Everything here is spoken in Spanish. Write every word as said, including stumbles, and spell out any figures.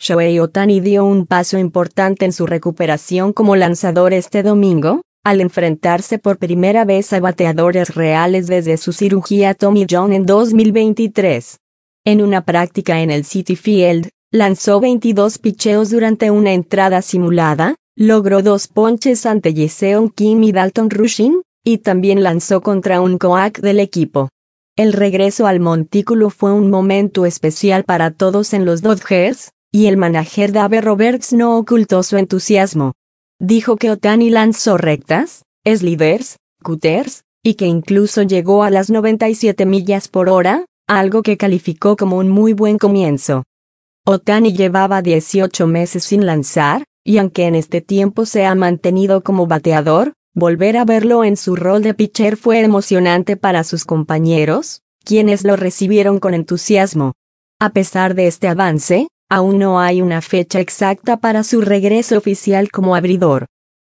Shohei Ohtani dio un paso importante en su recuperación como lanzador este domingo, al enfrentarse por primera vez a bateadores reales desde su cirugía Tommy John en dos mil veintitrés. En una práctica en el Citi Field, lanzó veintidós picheos durante una entrada simulada, logró dos ponches ante Jaeseong Kim y Dalton Rushing, y también lanzó contra un coac del equipo. El regreso al montículo fue un momento especial para todos en los Dodgers, y el manager Dave Roberts no ocultó su entusiasmo. Dijo que Ohtani lanzó rectas, sliders, cutters, y que incluso llegó a las noventa y siete millas por hora, algo que calificó como un muy buen comienzo. Ohtani llevaba dieciocho meses sin lanzar, y aunque en este tiempo se ha mantenido como bateador, volver a verlo en su rol de pitcher fue emocionante para sus compañeros, quienes lo recibieron con entusiasmo. A pesar de este avance, aún no hay una fecha exacta para su regreso oficial como abridor.